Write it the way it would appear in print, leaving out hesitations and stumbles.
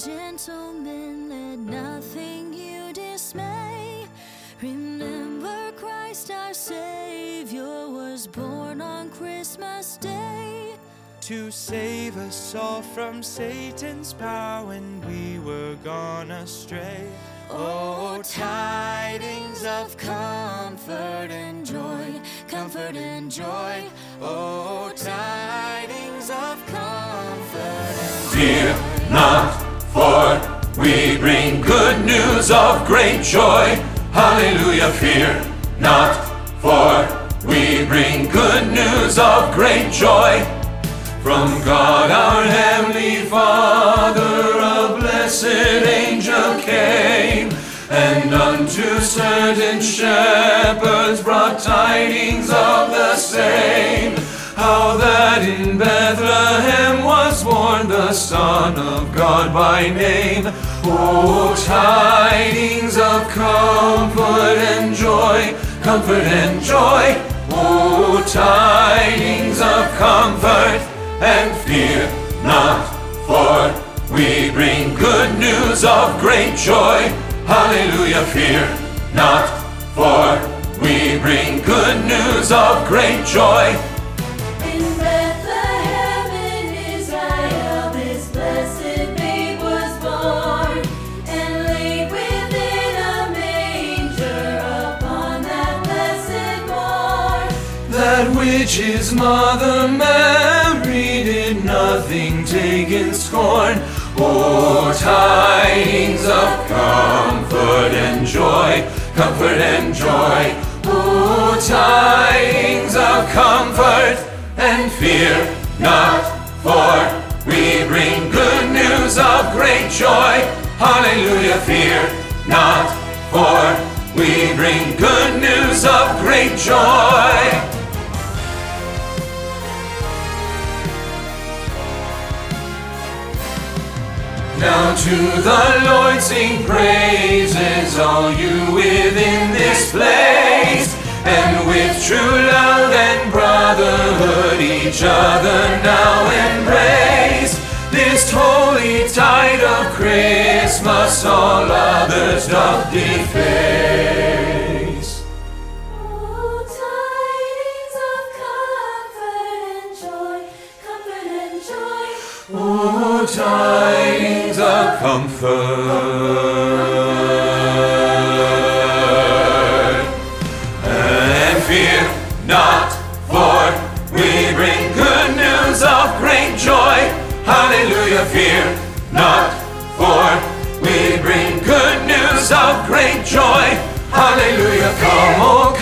gentlemen, let nothing you dismay. Remember Christ our Savior was born on Christmas Day, to save us all from Satan's power when we were gone astray. Oh, tidings of comfort and joy, comfort and joy. Oh, tidings of comfort and joy. Fear not, for we bring good news of great joy. Hallelujah, fear not, for we bring good news of great joy. From God our Heavenly Father, a blessed angel came, and unto certain shepherds brought tidings of the same, how that in Bethlehem was born the Son of God by name. Oh, tidings of comfort and joy, comfort and joy. Oh, tidings of comfort, and fear not, for we bring good news of great joy. Hallelujah, fear not, for we bring good news of great joy. In Bethlehem in Israel, this blessed babe was born, and laid within a manger upon that blessed morn. That which his mother Mary did nothing take in scorn. Oh, tidings of comfort and joy, comfort and joy. Oh, tidings of comfort, and fear not, for we bring good news of great joy. Hallelujah, fear not, for we bring good news of great joy. Now to the Lord sing praises, all you within this place, and with true love and brotherhood each other now embrace. This holy tide of Christmas all others doth deface. Oh, tidings of comfort and joy, comfort and joy. Oh, tidings of comfort and fear not, for we bring good news of great joy. Hallelujah, fear not, for we bring good news of great joy. Hallelujah, come, oh